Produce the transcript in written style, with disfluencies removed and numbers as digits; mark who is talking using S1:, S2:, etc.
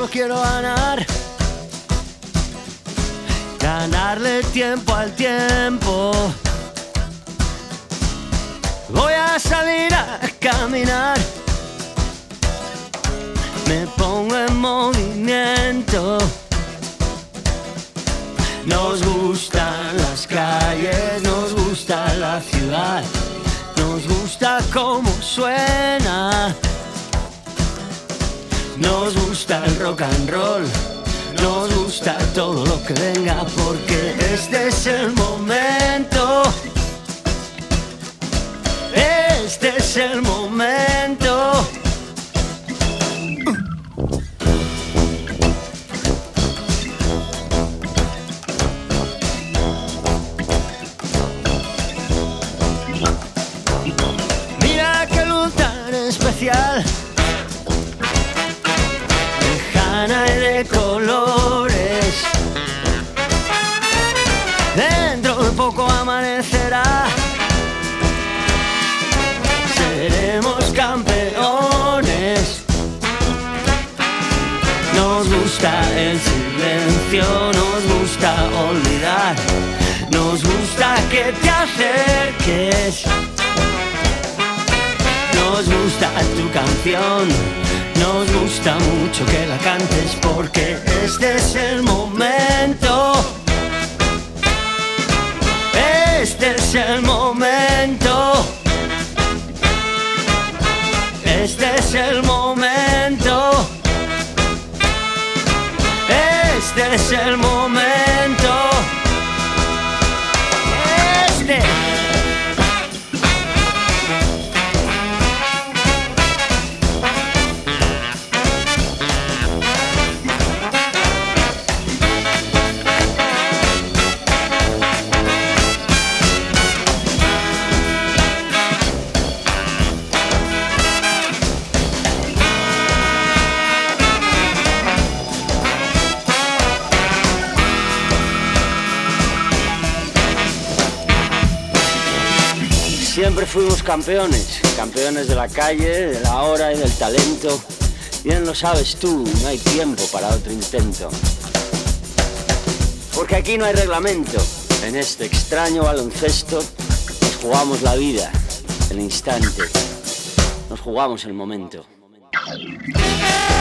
S1: solo quiero ganar. Ganarle tiempo al tiempo. Voy a salir a caminar. Me pongo en movimiento. Nos gustan las calles, nos gusta la ciudad, nos gusta cómo suena. Nos gusta el rock and roll, nos gusta todo lo que venga, porque este es el momento. Este es el momento. Mira qué luz tan especial, lejana y de colores. Dentro de poco amanecerá. Seremos campeones. Nos gusta el silencio, nos gusta olvidar, nos gusta que te acerques. Nos gusta tu canción, nos gusta mucho que la cantes, porque este es el momento. Este es el momento. Este es el momento. Este es el momento. Este. Siempre fuimos campeones, campeones de la calle, de la hora y del talento. Bien lo sabes tú, no hay tiempo para otro intento. Porque aquí no hay reglamento. En este extraño baloncesto nos jugamos la vida, el instante. Nos jugamos el momento.